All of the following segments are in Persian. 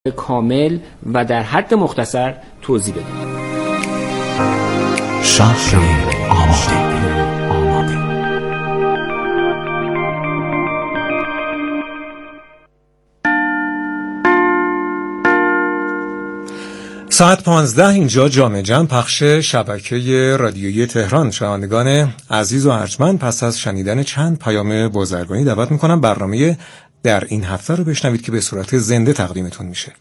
کامل و در حد مختصر توضیح بدیم. شهر آماده. ساعت 15 اینجا جامع جمع پخش شبکه رادیویی تهران. شنوندگان عزیز و ارجمند، پس از شنیدن چند پیام بازرگانی دعوت میکنم برنامه در این هفته رو بشنوید که به صورت زنده تقدیمتون میشه.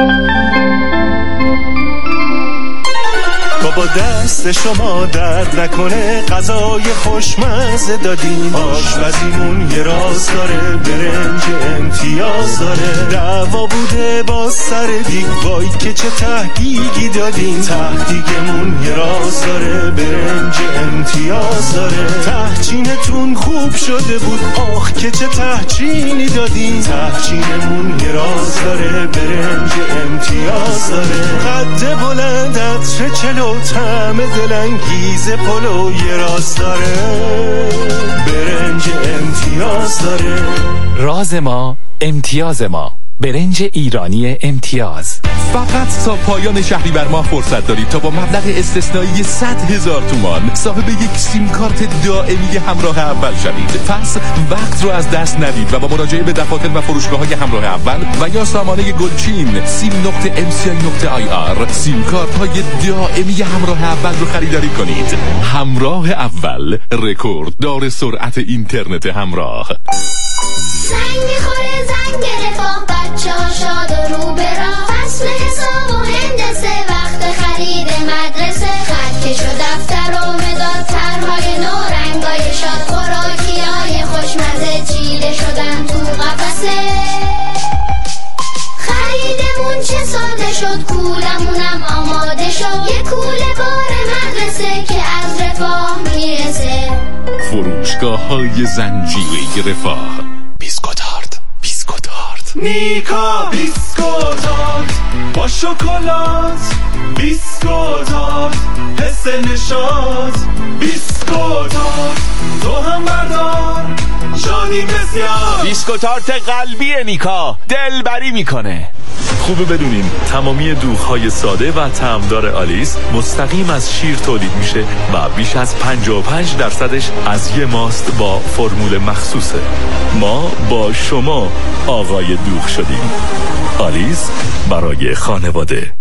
بابا دست شما درد نکنه، غذای خوشمزه دادین، آشپزیمون یه راز داره، برنج امتیاز داره، دعوا بوده با سر دیگ، وای که چه تهدیگی دادین، تهدیگمون یه راز داره، برنج امتیاز داره، تهچینتون خوب شده بود، آخ که چه تهچینی دادین، تهچینمون یه راز داره، برنج امتیاز داره، قد بلندت چه چلو طعم دلانگیز پلو یه راز داره، برنج امتیاز داره. راز ما امتیاز ما، برنج ایرانی امتیاز. فقط تا پایان شهریور ماه فرصت دارید تا با مبلغ استثنایی 100,000 تومان صاحب یک سیم کارت دائمی همراه اول شوید. پس وقت رو از دست ندید و با مراجعه به دفاتر و فروشگاه‌های همراه اول و یا سامانه گلچین sim.mci.ir سیم کارت‌های دائمی همراه اول رو خریداری کنید. همراه اول، رکورد دار سرعت اینترنت همراه. زنگ میخوره زنگ رفاه، بچه‌ها شاد و رو به راه، فصل حساب و هندسه، وقت خرید مدرسه، خط کش و دفتر و مداد، طرحهای نو، رنگای شاد، خوراکیای خوشمزه چیده شدن تو قفسه. خریدمون چه ساده شد، کولمونم آماده شد، یه کوله بار مدرسه که از رفاه میرسه. فروشگاه‌های زنجیره رفاه. بیسکوتارد میکا بیسکوتارد با شکلات، بیسکوتارد حس نشاط، بیسکوتارد تو هم بردار، شادی بسیار. بیسکوتارت قلبی میکا دلبری میکنه. خوبه بدونین تمامی دوغ‌های ساده و طعمدار آلیس مستقیم از شیر تولید میشه و بیش از 55% از یه ماست با فرمول مخصوصه. ما با شما آقای دوغ شدیم. آلیس برای خانواده.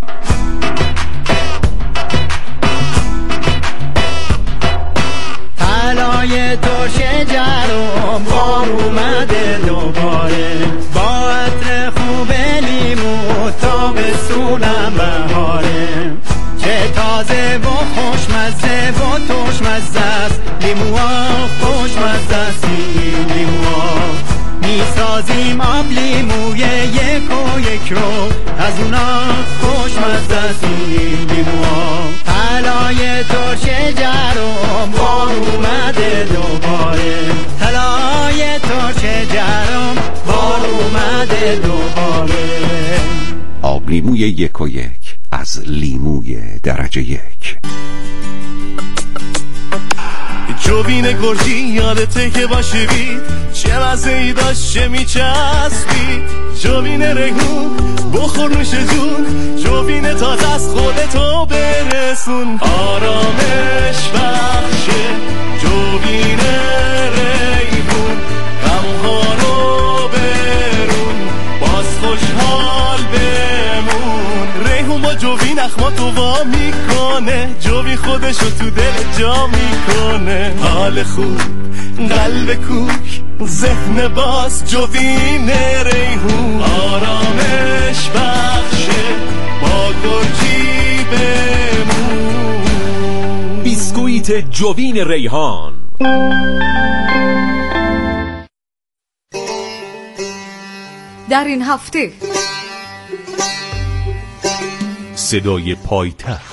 طلای ترش جرم بار اومده دوباره، با عطر خوب لیمو تابستونم بهاره، چه تازه و خوشمزه و ترشمزه است لیموها، خوشمزه است لیموها، میسازیم آب لیموی یک و یک رو، از اونا خوشمزه است لیموها. طلای ترش جرم بار اومده دوباره، طلای ترش جرم بار اومده دوباره. آب لیموی یک و یک از لیموی درجه یک. جوین گرجی یادته که باشی بید، چه مزه‌ای داشت چه میچسبید، جوین ریحون بخور نوش جون، جوین تازه از خودتو برسون، آرامش بخشه جوین ریحون، غمها رو برون باز خوشحال بمون. ریحون با جوین اخماتو وا میکنه، جوین خودشو تو دل جا میکنه، حال خوب قلب کوک ذهن باز، جوین ریحون آرامش بخشه با گرجی بمون. بیسکویت جوین ریحان. در این هفته صدای پایتخت.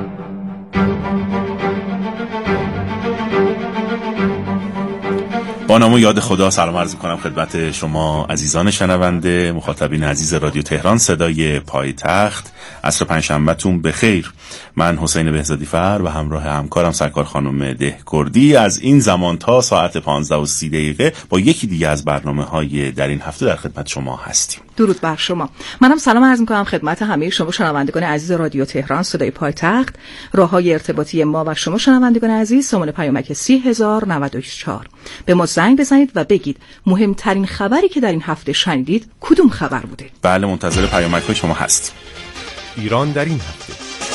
با نام و یاد خدا سلام عرض می‌کنم خدمت شما عزیزان شنونده، مخاطبین عزیز رادیو تهران صدای پایتخت. عصر پنجشنبه‌تون بخیر. من حسین بهزادی فر و همراه همکارم سرکار خانم دهکردی از این زمان تا ساعت 15:30 با یکی دیگه از برنامه‌های در این هفته در خدمت شما هستیم. درود بر شما. منم سلام عرض می‌کنم خدمت همه شما شنوندگان عزیز رادیو تهران صدای پایتخت. راه‌های ارتباطی ما و شما شنوندگان عزیز سامان پیامک 30094. به ما زنگ بزنید و بگید مهمترین خبری که در این هفته شنیدید کدوم خبر بوده؟ بله، منتظر پیامک شما هستیم. ایران در این هفته.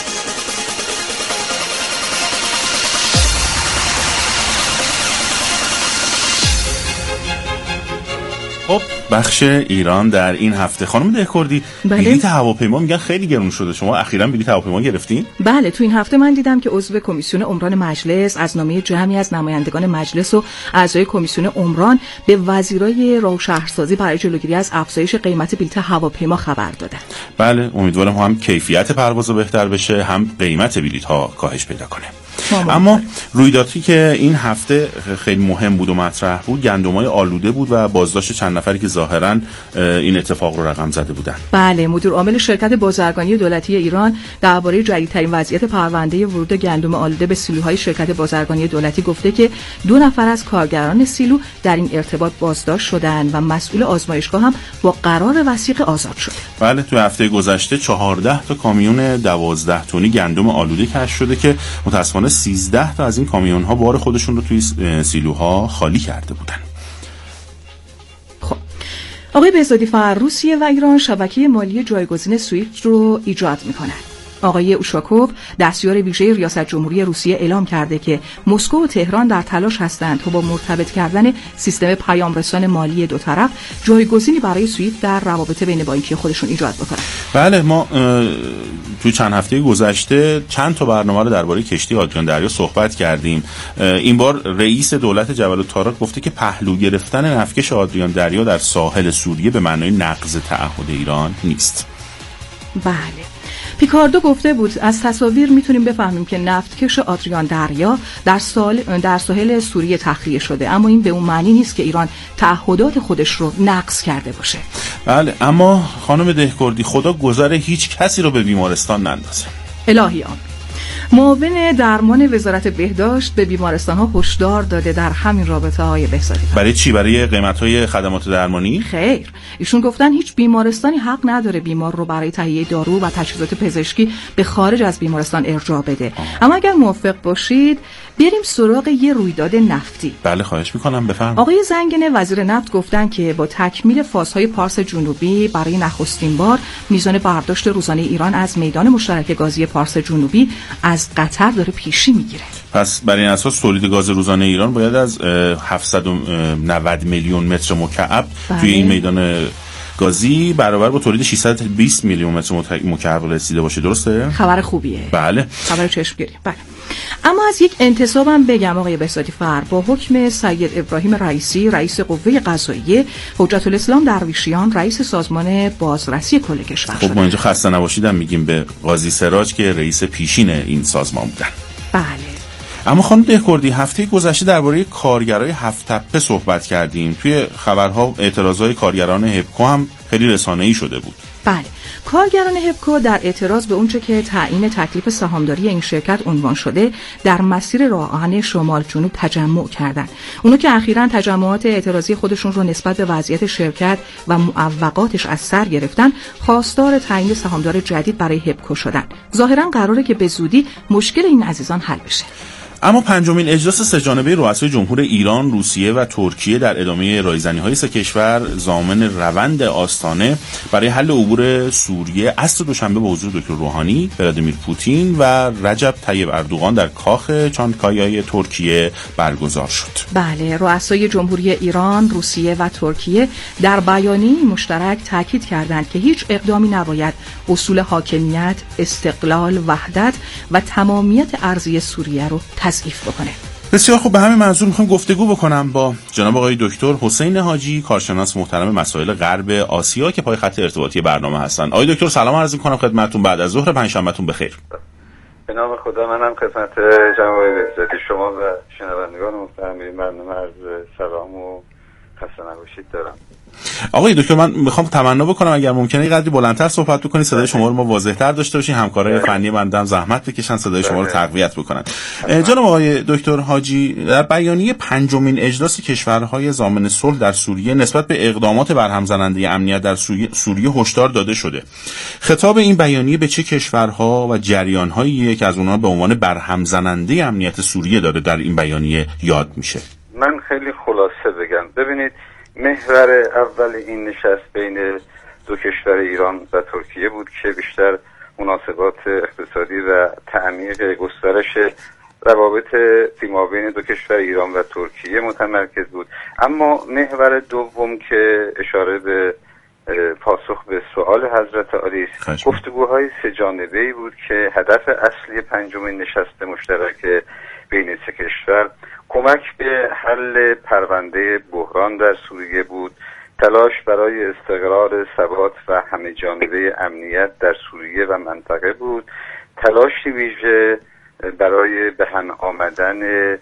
خب بخش ایران در این هفته. خانم دهکردی، بلیط هواپیما میگن خیلی گرون شده. شما اخیراً بلیط هواپیما گرفتین؟ بله، تو این هفته من دیدم که عضو کمیسیون عمران مجلس از نامه جمعی از نمایندگان مجلس و اعضای کمیسیون عمران به وزیرای راه و شهرسازی برای جلوگیری از افزایش قیمت بلیط هواپیما خبر دادن. بله، امیدوارم هم کیفیت پرواز بهتر بشه، هم قیمت بلیط ها کاهش پیدا کنه. اما رویدادی که این هفته خیلی مهم بود و مطرح بود، گندم‌های آلوده بود و بازداشت چند نفری که ظاهراً این اتفاق رو رقم زده بودن. بله، مدیر عامل شرکت بازرگانی دولتی ایران درباره جدیدترین وضعیت پرونده ورود گندم آلوده به سیلوهای شرکت بازرگانی دولتی گفته که 2 نفر از کارگران سیلو در این ارتباط بازداشت شدند و مسئول آزمایشگاه هم با قرار وثیقه آزاد شد. بله، تو هفته گذشته 14 تا کامیون 12 تنی گندم آلوده کشف شده که متأسفانه 13 تا از این کامیون ها بار خودشون رو توی سیلوها خالی کرده بودن. خب آقای بهزادی فر، روسیه و ایران شبکه مالی جایگزین سویفت رو ایجاد میکنن. آقای اوشاکوف دستیار ویژه ریاست جمهوری روسیه اعلام کرده که مسکو و تهران در تلاش هستند تا با مرتبط کردن سیستم پیامرسان مالی دو طرف جایگزینی برای سویفت در روابط بین بانکی خودشون ایجاد بکنن. بله، ما توی چند هفته گذشته چند تا برنامه رو درباره کشتی آدریان دریا صحبت کردیم. این بار رئیس دولت جبل الطارق گفته که پهلو گرفتن نفتکش آدریان دریا در ساحل سوریه به معنای نقض تعهد ایران نیست. بله، پیکاردو گفته بود از تصاویر میتونیم بفهمیم که نفتکش آدریان دریا در ساحل سوریه تخلیه شده، اما این به اون معنی نیست که ایران تعهدات خودش رو نقض کرده باشه. بله، اما خانم دهکردی، خدا گذر هیچ کسی رو به بیمارستان نندازه. الهی آمین. معاون درمان وزارت بهداشت به بیمارستان‌ها هشدار داده در همین رابطه های بهزادی. برای چی؟ برای قیمت‌های خدمات درمانی؟ خیر، ایشون گفتن هیچ بیمارستانی حق نداره بیمار رو برای تهیه دارو و تجهیزات پزشکی به خارج از بیمارستان ارجاع بده. اما اگر موافق باشید بریم سراغ یه رویداد نفتی. بله، خواهش می‌کنم، بفرمایید. آقای زنگنه وزیر نفت گفتن که با تکمیل فازهای پارس جنوبی برای نخستین بار میزان برداشت روزانه ایران از میدان مشترک گازی پارس جنوبی از قطر داره پیشی میگیره. پس برای این اساس تولید گاز روزانه ایران باید از 790 میلیون متر مکعب توی این میدان گازی برابر با تولید 620 میلیون متر مکعب رسیده باشه. درسته؟ خبر خوبیه. بله، خبر چشمگیری. بله، اما از یک انتصابم بگم آقای بهزادی فر، با حکم سید ابراهیم رئیسی رئیس قوه قضاییه، حجت الاسلام درویشیان رئیس سازمان بازرسی کل کشور شد. خب ما اینجا خسته نباشیدم میگیم به قاضی سراج که رئیس پیشین این سازمان بودن. بله. اما خانم دهکردی، هفته گذشته درباره کارگرای هفت تپه صحبت کردیم. توی خبرها اعتراضای کارگران هپکو هم خیلی رسانه‌ای شده بود. بله، کارگران هپکو در اعتراض به اونچه که تعیین تکلیف سهامداری این شرکت عنوان شده در مسیر راه آهن شمال جنوب تجمع کردند. اونا که اخیراً تجمعات اعتراضی خودشون رو نسبت به وضعیت شرکت و معوقاتش از سر گرفتن، خواستار تعیین سهامدار جدید برای هپکو شدن. ظاهراً قراره که به زودی مشکل این عزیزان حل بشه. اما پنجمین اجلاس سه‌جانبه رؤسای جمهور ایران، روسیه و ترکیه در ادامه رایزنی‌های سه کشور ضامن روند آستانه برای حل عبور سوریه عصر دوشنبه با حضور دکتر روحانی، ولادیمیر پوتین و رجب طیب اردوغان در کاخ چانکایای ترکیه برگزار شد. بله، رؤسای جمهوری ایران، روسیه و ترکیه در بیانیه‌ای مشترک تاکید کردند که هیچ اقدامی نباید اصول حاکمیت، استقلال، وحدت و تمامیت ارضی سوریه رو تضعیف بکنه. بسیار خوب، به همین منظور میخوام گفتگو بکنم با جناب آقای دکتر حسین حاجی، کارشناس محترم مسائل غرب آسیا که پای خط ارتباطی برنامه هستن. آقای دکتر سلام عرض می‌کنم خدمتتون. بعد از ظهر پنجشنبهتون بخیر. به نام خدا منم خدمت جناب بهزادی شما و شنوندگان محترم این برنامه عرض سلام و خسته نباشید دارم. آقای دکتر من میخوام تمنا بکنم اگر ممکنه یه قدری بلندتر صحبت بکنید، صدای شما رو ما واضح‌تر داشته باشیم، همکارای فنی بنده هم زحمت بکشن صدای شما رو تقویت بکنن. جناب آقای دکتر حاجی، در بیانیه پنجمین اجلاس کشورهای ضامن صلح در سوریه نسبت به اقدامات برهم زننده امنیت در سوریه هشدار داده شده. خطاب این بیانیه به چه کشورها و جریان‌هایی که از اونها به عنوان برهم زننده امنیت سوریه داره در این بیانیه یاد میشه؟ من خیلی خلاصه بگم. ببینید، محور اول این نشست بین دو کشور ایران و ترکیه بود که بیشتر مناسبات اقتصادی و تعمیق گسترش روابط فیمابین دو کشور ایران و ترکیه متمرکز بود. اما محور دوم که اشاره به پاسخ به سوال حضرت عالی است، گفتگوهای سه‌جانبه‌ای بود که هدف اصلی پنجمین نشست مشترک بین سه کشور کمک به حل پرونده بحران در سوریه بود، تلاش برای استقرار، ثبات و همه جانبه امنیت در سوریه و منطقه بود، تلاشی ویژه برای به هم آمدن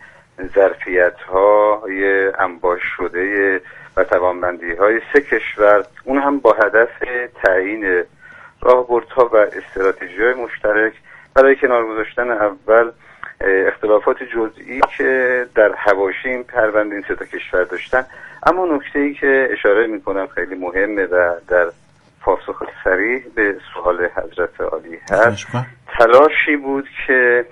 ظرفیت‌های انباش شده و توانمندی‌های سه کشور، اون هم با هدف تعیین راهبردها و استراتژی‌های مشترک برای کنار گذاشتن اول اختلافات جزئی که در حواشی این پرونده این سه تا کشور داشتن. اما نکته‌ای که اشاره می‌کنم خیلی مهمه و در پاسخ صریح به سوال حضرت عالی هست، تلاشی بود که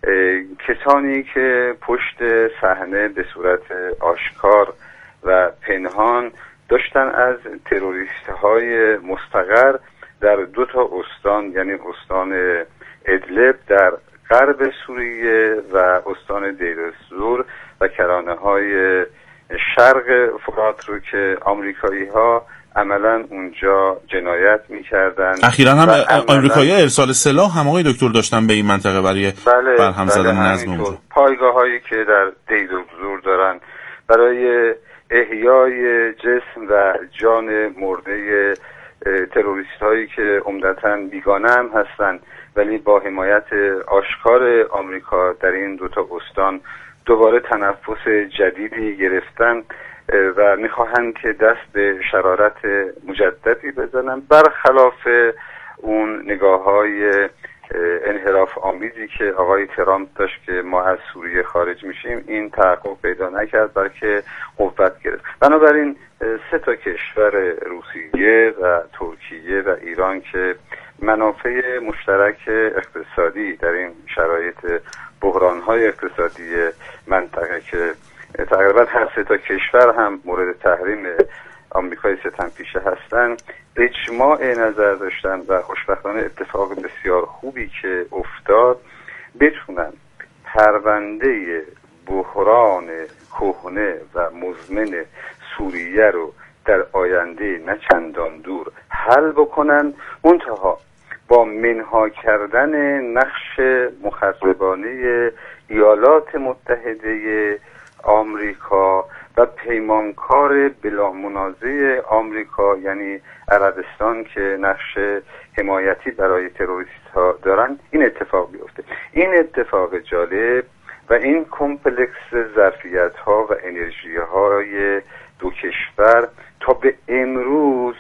کسانی که پشت صحنه به صورت آشکار و پنهان داشتن از تروریست‌های مستقر در دو تا استان، یعنی استان ادلب در غرب سوریه و استان دیر الزور و کرانه‌های شرق فرات رو که آمریکایی‌ها عملاً اونجا جنایت می‌کردن. اخیراً هم آمریکایی‌ها ارسال سلاح هم آقای دکتر داشتن به این منطقه برای برهم زدن نظم اونجا. پایگاه‌هایی که در دیر الزور دارن برای احیای جسم و جان مرده تروریست‌هایی که عمدتاً بیگانه هم هستن ولی با حمایت آشکار آمریکا در این دوتا استان دوباره تنفس جدیدی گرفتن و میخواهند که دست به شرارت مجددی بزنن، برخلاف اون نگاه‌های انحراف آمیزی که آقای ترامپ داشت که ما از سوریه خارج میشیم. این تحقق پیدا نکرد بلکه قوت گرفت. بنابراین سه تا کشور روسیه و ترکیه و ایران که منافع مشترک اقتصادی در این شرایط بحران‌های اقتصادی منطقه که تقریبا هر سه تا کشور هم مورد تحریم آمریکای ستمپیشه هستن اجماع نظر داشتن و خوشبختانه اتفاق بسیار خوبی که افتاد بتونن پرونده بحران کهنه و مزمن سوریه رو در آینده نه چندان دور حل بکنن، منتها با منها کردن نقش مخربانه ایالات متحده آمریکا و پیمانکار بلا منازع آمریکا یعنی عربستان که نقش حمایتی برای تروریست ها دارن این اتفاق بیفته. این اتفاق جالب و این کمپلکس ظرفیت ها و انرژی های دو کشور تا به امروز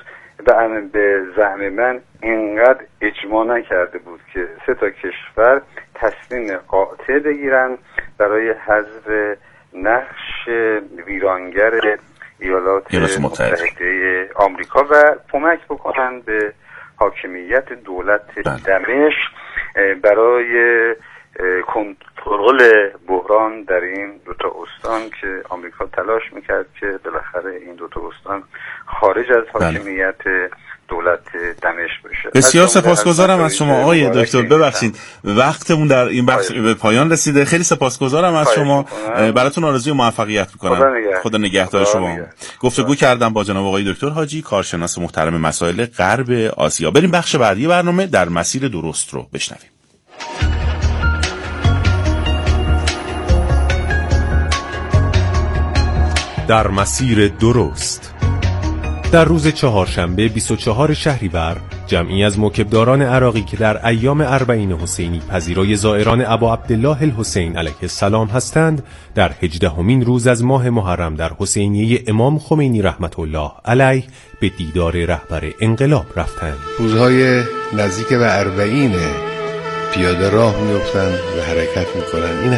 به زعم من اینقدر اجماع نکرده بود که سه تا کشور تصمیم قاطع بگیرن برای حذف نقش ویرانگر ایالات متحده آمریکا و کمک بکنن به حاکمیت دولت دمشق برای کنترل بحران در این دوتا استان که آمریکا تلاش میکرد که بالاخره این دوتا استان خارج از حاکمیت دولت دمشق بشه. بسیار سپاسگزارم از شما آقای دکتر. ببخشید وقتمون در این بخش به پایان رسیده. خیلی سپاسگزارم از شما. براتون آرزوی موفقیت میکنم. خدا نگهدار شما. گفتگو کردم با جناب آقای دکتر حاجی، کارشناس محترم مسائل غرب آسیا. بریم بخش بعدی برنامه در مسیر درست رو بشنویم. در مسیر درست در روز چهارشنبه 24 شهریور جمعی از موکبداران عراقی که در ایام اربعین حسینی پذیرای زائران ابا عبدالله الحسین علیه السلام هستند، در 18مین روز از ماه محرم در حسینیه امام خمینی رحمت الله علیه به دیدار رهبر انقلاب رفتند. روزهای نزدیک به اربعین پیاده راه می‌افتند و حرکت می‌کنند. این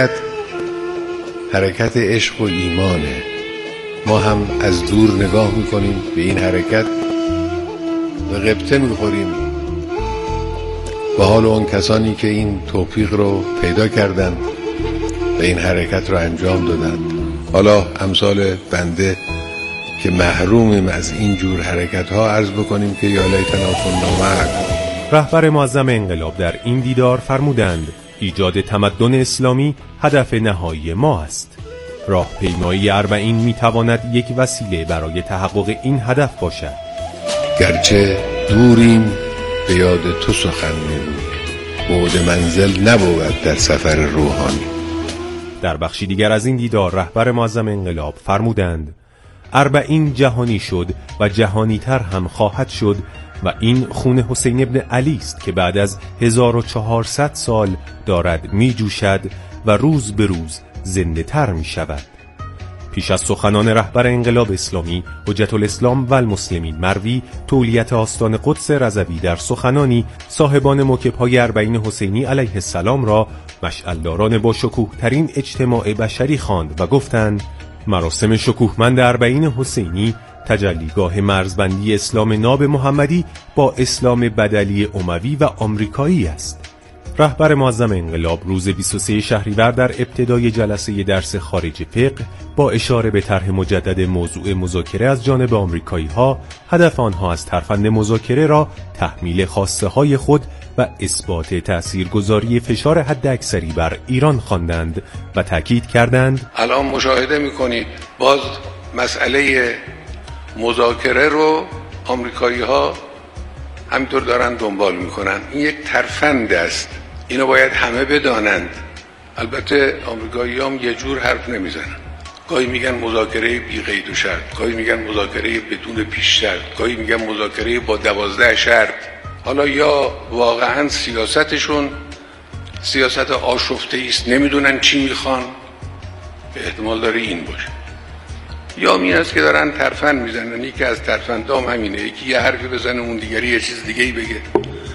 حرکت عشق و ایمانه. ما هم از دور نگاه میکنیم به این حرکت و غبطه میخوریم به حال اون کسانی که این توفیق رو پیدا کردند و این حرکت رو انجام دادند. حالا امثال بنده که محرومیم از این جور حرکت ها عرض بکنیم که یا لیتنا کنا معکم. رهبر معظم انقلاب در این دیدار فرمودند ایجاد تمدن اسلامی هدف نهایی ما است. راهپیمایی اربعین میتواند یک وسیله برای تحقق این هدف باشد. گرچه دوریم به یاد تو سخن می‌گویم، بعد منزل نبود در سفر روحانی. در بخشی دیگر از این دیدار رهبر معظم انقلاب فرمودند اربعین جهانی شد و جهانی تر هم خواهد شد و این خون حسین ابن علی است که بعد از 1400 سال دارد می جوشد و روز به روز زنده تر می شود. پیش از سخنان رهبر انقلاب اسلامی حجت الاسلام و المسلمین مروی تولیت آستان قدس رضوی در سخنانی صاحبان موکب‌های اربعین حسینی علیه السلام را مشعلداران با شکوه ترین اجتماع بشری خواند و گفتند مراسم شکوهمند اربعین حسینی تجلیگاه مرزبندی اسلام ناب محمدی با اسلام بدلی اموی و آمریکایی است. رهبر معظم انقلاب روز 23 شهریور در ابتدای جلسه درس خارج فقه با اشاره به طرح مجدد موضوع مذاکره از جانب آمریکایی‌ها، هدف آنها از ترفند مذاکره را تحمیل خواسته های خود و اثبات تأثیرگذاری فشار حداکثری بر ایران خواندند و تاکید کردند الان مشاهده می‌کنید باز مسئله مذاکره رو آمریکایی‌ها همینطور دارن دنبال میکنن. این یک ترفند است، اینو باید همه بدانند. البته آمریکایی هم یه جور حرف نمیزنن، گاهی میگن مذاکره بی قید و شرط، گاهی میگن مذاکره بدون پیش شرط، گاهی میگن مذاکره با 12 شرط. حالا یا واقعا سیاستشون سیاست آشفته است، نمیدونن چی میخوان، به احتمال داره این باشه، یا این است که دارن ترفند میزنن. یکی از ترفندام همینه، یکی یه حرفی بزنه اون دیگری یه چیز دیگه ای بگه،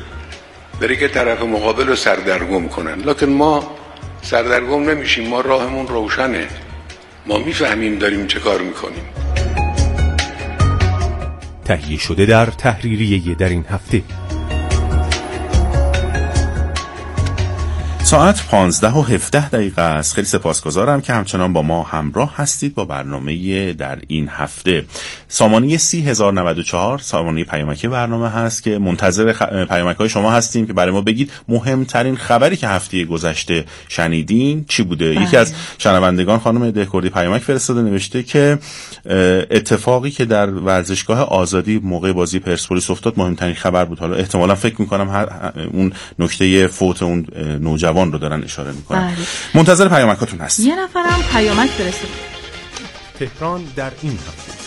بره که طرف مقابل رو سردرگم کنن. لکن ما سردرگم نمیشیم، ما راهمون روشنه، ما میفهمیم داریم چه کار میکنیم. تهیه شده در تحریریه در این هفته. ساعت 15:17 است. خیلی سپاسگزارم که همچنان با ما همراه هستید با برنامه در این هفته. سامانه 30094 سامانه پیامکی برنامه هست که منتظر پیامک‌های شما هستیم که برای ما بگید مهمترین خبری که هفته گذشته شنیدین چی بوده. یکی از شنوندگان خانم دهکردی پیامک فرستاده، نوشته که اتفاقی که در ورزشگاه آزادی موقع بازی پرسپولیس افتاد مهمترین خبر بود. حالا احتمالاً فکر می‌کنم اون نکته فوت اون نوجوان رو دارن اشاره میکنن. منتظر پیامکاتون هست. یه نفرم پیامک فرستاد. تهران در این هفته.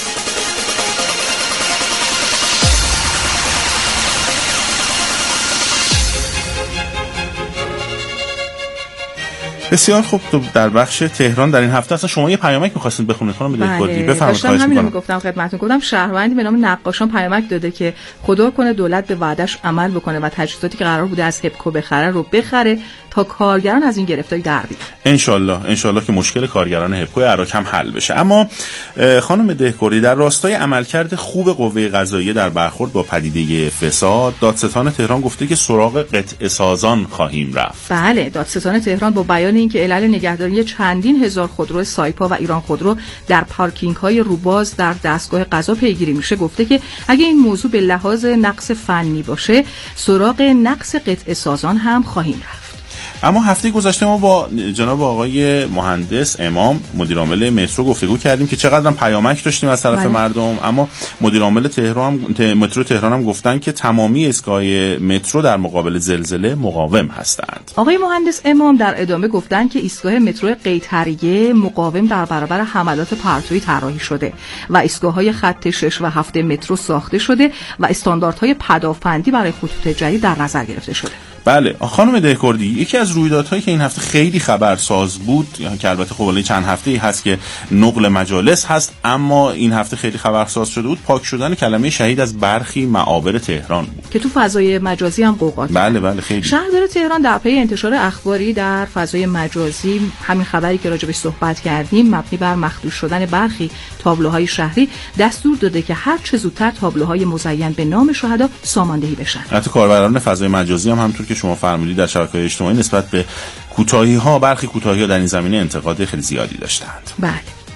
بسیار خوب. در بخش تهران در این هفته اصلا شما یه پیامک می‌خواستید بخونید خانم دهکردی، بفرمایید. خواهش می‌کنم. گفتم خدمتتون، گفتم شهروندی به نام نقاشان پیامک داده که خدا کنه دولت به وعده‌اش عمل بکنه و تجهیزاتی که قرار بوده از هپکو بخره رو بخره تا کارگران از این گرفتاری در بیان. ان شاءالله که مشکل کارگران هپکو عراق هم حل بشه. اما خانم دهکردی، در راستای عملکرد خوب قوه قضاییه در برخورد با پدیده فساد، دادستان تهران گفته که سراغ قطعه سازان خواهیم رفت. بله، دادستان تهران با بیان اینکه علل نگهداری چندین هزار خودرو سایپا و ایران خودرو در پارکینگ‌های روباز در دستگاه قضا پیگیری میشه، گفته که اگه این موضوع به لحاظ نقص فنی باشه، سراغ نقص قطعه سازان هم خواهیم رفت. اما هفته گذشته ما با جناب آقای مهندس امام مدیر عامل مترو گفتگو کردیم که چقدر پیامک داشتیم از طرف مردم، اما مدیر عامل مترو تهران هم گفتن که تمامی ایستگاه مترو در مقابل زلزله مقاوم هستند. آقای مهندس امام در ادامه گفتن که ایستگاه مترو قیطریه مقاوم در برابر حملات پرتویی طراحی شده و ایستگاه‌های خط 6 و 7 مترو ساخته شده و استانداردهای پدافندی برای خطوط جدید در نظر گرفته شده. بله خانم دهکردی، یکی از رویدادهایی که این هفته خیلی خبرساز بود که البته خب چند هفته‌ای هست که نقل مجالس هست، اما این هفته خیلی خبرساز شده بود، پاک شدن کلمه شهید از برخی معابر تهران بود که تو فضای مجازی هم قوقا کرد. بله خیلی. شهردار تهران در پی انتشار اخباری در فضای مجازی همین خبری که راجبش صحبت کردیم مبنی بر مخدوش شدن برخی تابلوهای شهری دستور داده که هر چه زودتر تابلوهای مزین به نام شهدا ساماندهی بشن. حتی کاربران فضای مجازی هم همونطور که شما فرمودید در شبکه‌های اجتماعی نسبت به برخی کوتاهی‌ها در این زمینه انتقاد خیلی زیادی داشتند. بله.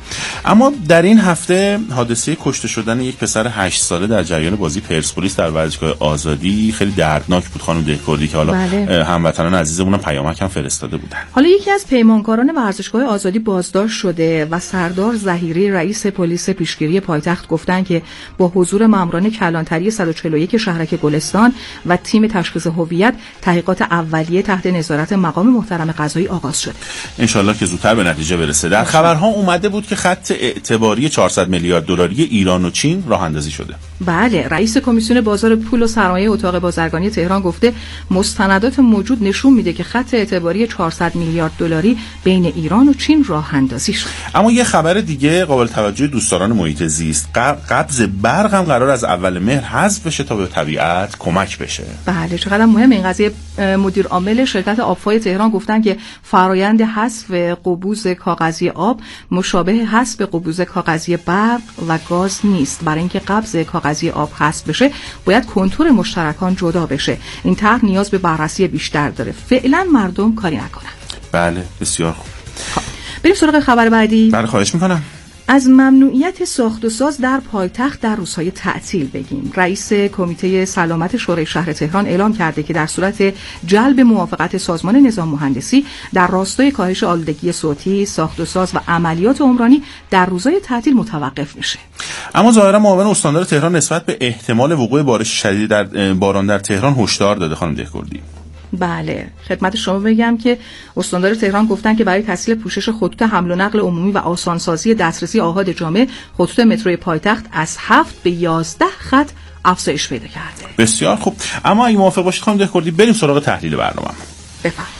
اما در این هفته حادثه کشته شدن یک پسر 8 ساله در جریان بازی پرسپولیس در ورزشگاه آزادی خیلی دردناک بود خانم دهکردی که حالا هموطنان عزیزمون هم پیامک هم فرستاده بودن. حالا یکی از پیمانکاران ورزشگاه آزادی بازداشت شده و سردار ظهیری رئیس پلیس پیشگیری پایتخت گفتن که با حضور ماموران کلانتری 141 شهرک گلستان و تیم تشخیص هویت تحقیقات اولیه تحت نظارت مقام محترم قضایی آغاز شد. ان شاءالله که زودتر به نتیجه برسه. در خبرها اومده بود که خط اعتباری 400 میلیارد دلاری ایران و چین راه اندازی شده. بله، رئیس کمیسیون بازار پول و سرمایه اتاق بازرگانی تهران گفته مستندات موجود نشون میده که خط اعتباری 400 میلیارد دلاری بین ایران و چین راه اندازی شده. اما یه خبر دیگه قابل توجه دوستداران محیط زیست، قبض برق هم قرار از اول مهر حذف بشه تا به طبیعت کمک بشه. بله، چقدر مهم این قضیه. مدیر عامل شرکت آبفای تهران گفتن که فرایند حذف قبوز کاغذی آب مشابه حذف قبوز کاغذی برق و گاز نیست. برای اینکه قبض کاغذی آب حذف بشه باید کنتور مشترکان جدا بشه. این طرح نیاز به بررسی بیشتر داره. فعلا مردم کاری نکنن. بله، بسیار خوب. بریم سراغ خبر بعدی. بله، خواهش میکنم. از ممنوعیت ساخت و ساز در پایتخت در روزهای تعطیل بگیم. رئیس کمیته سلامت شورای شهر تهران اعلام کرده که در صورت جلب موافقت سازمان نظام مهندسی در راستای کاهش آلودگی صوتی، ساخت و ساز و عملیات عمرانی در روزهای تعطیل متوقف میشه. اما ظاهرا معاون استاندار تهران نسبت به احتمال وقوع بارش شدید در باران در تهران هشدار داده. خانم دهکردی. بله، خدمت شما بگم که استاندار تهران گفتن که برای تسهیل پوشش خطوط حمل و نقل عمومی و آسانسازی دسترسی آحاد جامع، خطوط متروی پایتخت از 7 به 11 خط افزایش پیدا کرده. بسیار خوب. اما اگه موافق باشید خانم دهکردی بریم سراغ تحلیل برنامه. بفرمایید.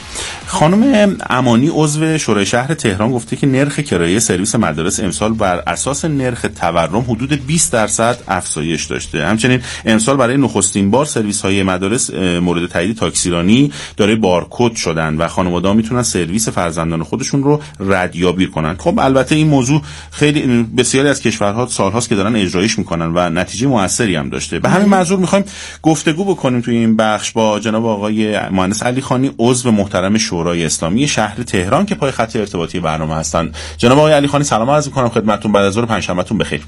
خانم امانی عضو شورای شهر تهران گفته که نرخ کرایه سرویس مدارس امسال بر اساس نرخ تورم حدود 20% افزایش داشته. همچنین امسال برای نخستین بار سرویس‌های مدارس مورد تایید تاکسیرانی دارای بارکد شدن و خانواده‌ها میتونن سرویس فرزندان خودشون رو ردیابی کنن. خب البته این موضوع خیلی بسیاری از کشورها سالهاست که دارن اجرایش میکنن و نتیجه موثری هم داشته. به همین منظور می‌خوایم گفتگو بکنیم توی این بخش با جناب آقای مهندس علیخانی عضو محترم شورای اسلامی شهر تهران که پای خط ارتباطی برنامه هستن. جناب آقای علیخانی سلام عرض می‌کنم خدمتتون. بعد از ظهر پنجشنبهتون بخیر.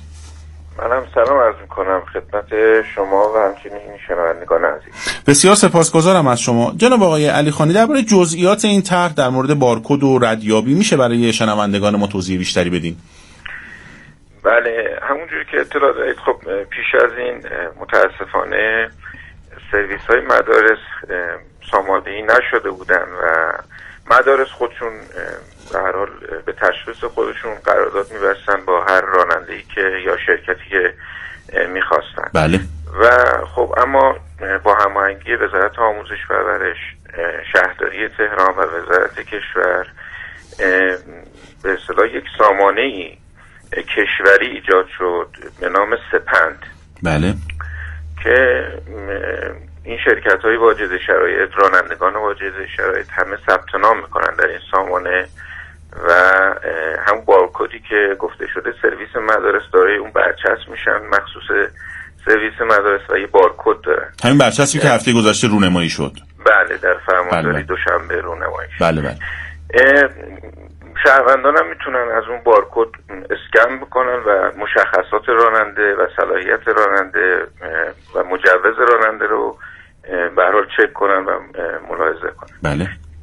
منم سلام عرض می‌کنم خدمت شما و همچنین شنوندگان عزیز. بسیار سپاسگزارم از شما. جناب آقای علیخانی درباره جزئیات این طرح در مورد بارکد و ردیابی میشه برای شنوندگان ما توضیح بیشتری بدین؟ بله، همونجوری که اطلاع دارید خب پیش از این متاسفانه سرویس‌های مدارس ساماندهی نشده بودن و مدارس خودشون به هر حال به تشخیص خودشون قرارداد می‌بستن با هر راننده‌ای که یا شرکتی که می‌خواستن. بله. و خب اما با هماهنگی وزارت آموزش و پرورش، شهرداری تهران و وزارت کشور به اصطلاح یک سامانه‌ای کشوری ایجاد شد به نام سپند. بله. که این شرکت‌های واجد شرایط، رانندگان واجد شرایط همه ثبت نام میکنن در این سامانه و هم بارکدی که گفته شده سرویس مدارس داره اون برچسب میشن مخصوص سرویس مدارس و یه بارکد دارن. همین برچسبی که هفته گذشته رونمایی شد. بله، در فرمانداری دوشنبه رونمایی شد. بله. شهروندان هم میتونن از اون بارکد اسکن بکنن و مشخصات راننده و صلاحیت راننده و مجوز راننده رو به هر حال چک کنن و ملاحظه کنن. بله.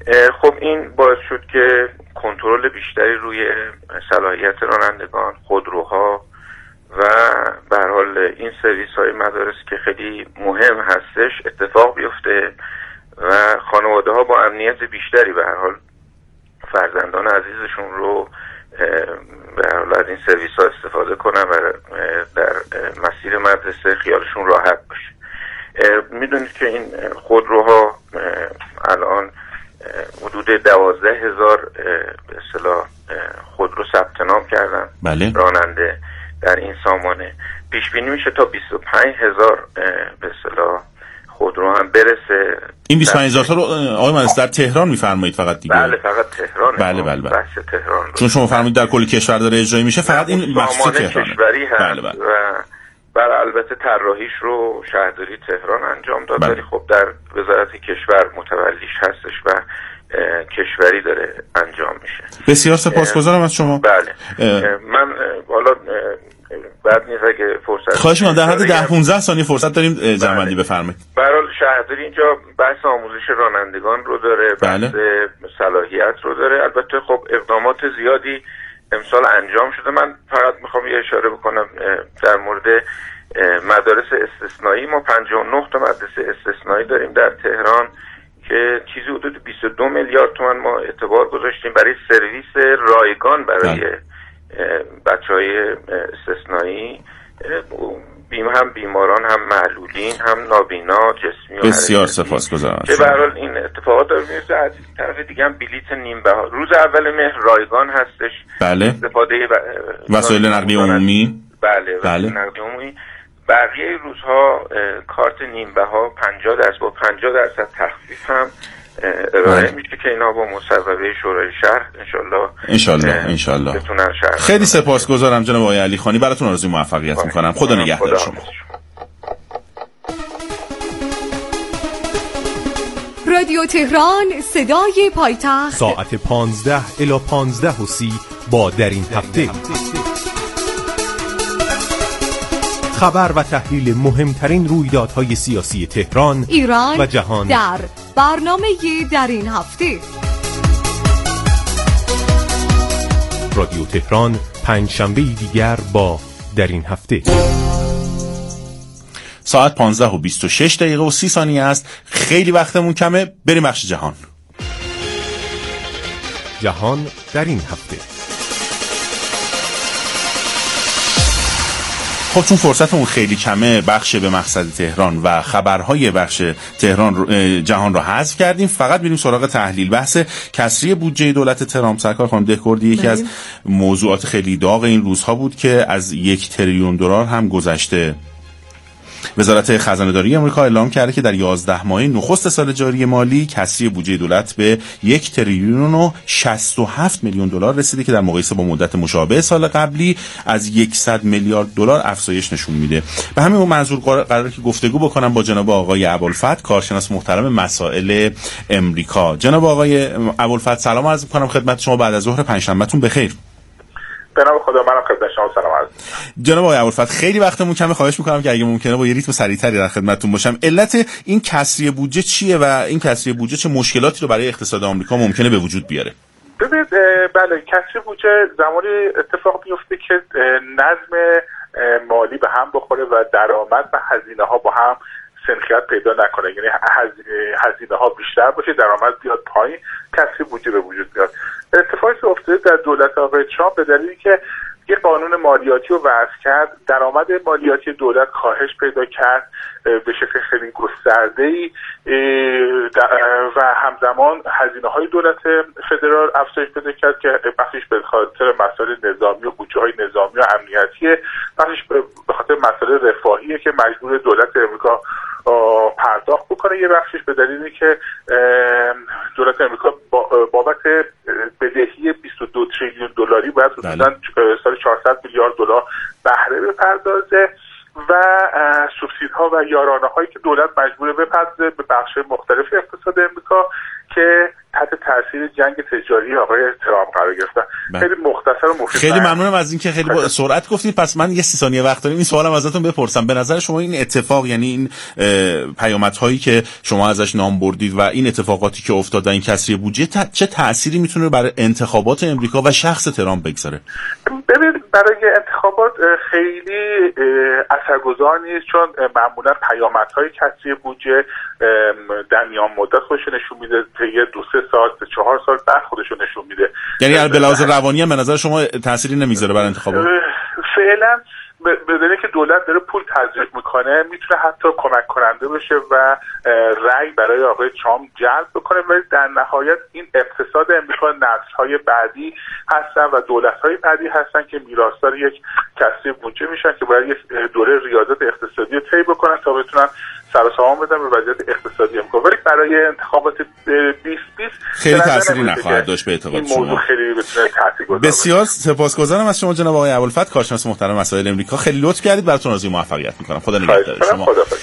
خب این باعث شد که کنترل بیشتری روی صلاحیت رانندگان، خودروها و به هر حال این سرویس های مدارس که خیلی مهم هستش اتفاق بیفته و خانواده ها با امنیت بیشتری به هر حال فرزندان عزیزشون رو به هر حال از این سرویس ها استفاده کنن و در مسیر مدرسه خیالشون راحت باشه. میدونید که این خودروها الان حدود 12,000 به اصطلاح خودرو ثبت نام کردن. بله. راننده در این سامانه پیش بینی میشه تا 25,000 به اصطلاح خودرو هم برسه. این 25,000 تا رو آقای مهندس در تهران میفرمایید فقط دیگه؟ بله فقط تهران. بله. بحث تهران رو. چون شما فرمودید در کل کشور داره اجرایی میشه، فقط این مخصوص تهرانه. کشوری هست. بله. و البته طراحیش رو شهرداری تهران انجام داد، ولی خب در وزارت کشور متولیش هستش و کشوری داره انجام میشه. بسیار سپاسگزارم از شما. بله. من حالا بعد نیست اگه فرصت خواهش می‌کنم در حد 10-15 ثانیه فرصت داریم جمع‌بندی بفرمایید. به هر حال شهرداری اینجا بحث آموزش رانندگان رو داره، بحث صلاحیت رو داره. البته خب اقدامات زیادی امسال انجام شده. من فقط میخوام یه اشاره بکنم در مورد مدارس استثنایی. ما 59 تا مدرسه استثنایی داریم در تهران که چیزی حدود 22 میلیارد تومان ما اعتبار گذاشتیم برای سرویس رایگان برای بچهای استثنایی، هم بیماران، هم معلولین، هم نابینا جسمی. بسیار سپاسگزارم که به هر حال این اتفاقات داره میفته. از طرف دیگه هم بلیت نیم بها روز اول مهر رایگان هستش. بله. استفاده وسایل نقلیه عمومی. بله. وسایل نقلیه عمومی. بقیه روزها کارت نیم بها 50% با 50% تخفیف هم ارائه میشه که اینا با مصوبه شورای شهر انشالله بتونن شهر. خیلی سپاسگزارم جناب آقای علی خانی، براتون آرزوی موفقیت میکنم. خدا نگهدار شما. رادیو تهران صدای پایتخت، ساعت 15 الی 15:30 با در این هفته خبر و تحلیل مهمترین رویدادهای سیاسی تهران، ایران و جهان در برنامه در این هفته. رادیو تهران پنجشنبه دیگر با در این هفته. ساعت 15:26 و 30 ثانیه است. خیلی وقتمون کمه، بریم بخش جهان. جهان در این هفته. خب چون فرصتمون خیلی کمه، بخش به مقصد تهران و خبرهای بخش تهران جهان رو حذف کردیم. فقط بریم سراغ تحلیل بحث کسری بودجه دولت ترامپ. سرکار خانم دهکردی یکی از موضوعات خیلی داغ این روزها بود که از 1 تریلیون دلار هم گذشته. وزارت خزانه‌داری آمریکا اعلام کرده که در 11 ماه نخست سال جاری مالی کسری بودجه دولت به 1 تریلیون و 67 میلیون دلار رسیده که در مقایسه با مدت مشابه سال قبلی از 100 میلیارد دلار افزایش نشون میده. به همین منظور قراره که گفتگو بکنم با جناب آقای ابوالفتح، کارشناس محترم مسائل امریکا. جناب آقای ابوالفتح سلام عرض می‌کنم خدمت شما. بعد از ظهر پنجشنبهتون بخیر. به نام خدا، منم خدمت شما سلام عرض می‌کنم. جناب آقای ابوالفتح خیلی وقتمون کمه، خواهش می‌کنم که اگه ممکنه با یه ریتم سریع‌تری در خدمتتون باشم. علت این کسری بودجه چیه و این کسری بودجه چه مشکلاتی رو برای اقتصاد آمریکا ممکنه به وجود بیاره؟ ببینید، بله، کسری بودجه زمانی اتفاق میفته که نظم مالی به هم بخوره و درآمد و هزینه‌ها با هم سنخیت پیدا نکنه، یعنی هزینه‌ها بیشتر باشه، درآمد بیاد پایین، کسری بودجه به وجود بیاد. اتفاقی که افتاده در دولت آقای ترامپ به دلیلی که یه قانون مالیاتی رو وضع کرد، درآمد مالیاتی دولت کاهش پیدا کرد به شکل خیلی گسترده‌ای و همزمان هزینه‌های دولت فدرال افزایش پیدا کرد که بخشش به خاطر مسائل نظامی و بودجه‌های نظامی و امنیتیه، بخشش به خاطر مسائل رفاهیه که مجبور دولت امریکا پرداخت بکنه، یه بخشش به دلیلی که دولت امریکا بابت بدهی 22 تریلیون دلاری باید حدوداً سال 400 میلیارد دلار بهره بپردازه و سوبسیدها و یارانه‌هایی که دولت مجبوره بپردازه به بخش‌های مختلف اقتصاد امریکا که تحت تاثیر جنگ تجاری آقای ترامپ قرار گرفتن. خیلی مختصر و مفید. خیلی ممنونم از اینکه خیلی با سرعت گفتید. پس من یه 30 ثانیه وقت دارم، این سوالم ازتون بپرسم. به نظر شما این اتفاق، یعنی این پیامدهایی که شما ازش نام بردید و این اتفاقاتی که افتاد، این کسری بودجه، چه تأثیری میتونه برای انتخابات امریکا و شخص ترامپ بگذاره؟ ببینید برای انتخابات خیلی اثرگذار نیست، چون معمولا پیامدهای کسری بودجه در میان مدت خودش نشون میده، طی 2-3 سال 4 سال بعد خودش رو نشون میده. یعنی به لحاظ روانی هم به نظر شما تأثیری نمیذاره برای انتخابات؟ فعلا بدونه که دولت داره پول تزریق میکنه میتونه حتی کمک کننده بشه و رأی برای آقای ترامپ جلب بکنه، ولی در نهایت این اقتصاد امریکا نسل‌های بعدی هستن و دولت‌های بعدی هستن که میراثدار یک کسری بودجه میشن که باید یک دوره ریاضت اقتصادی رو طی بکنن تا بتونن سر و سامان بدن به وضعیت اقتصادی امریکا. ولی برای انتخابات 2020 خیلی تأثیری نخواهد داشت به اعتقاد شما؟ این موضوع خیلی بتونه تاثیرگذار باشه. بسیار سپاسگزارم از شما جناب آقای ابوالفتح، کارشناس محترم مسائل امریکا. خیلی لطف کردید. براتون آرزوی موفقیت می‌کنم. خدا نگهدار شما.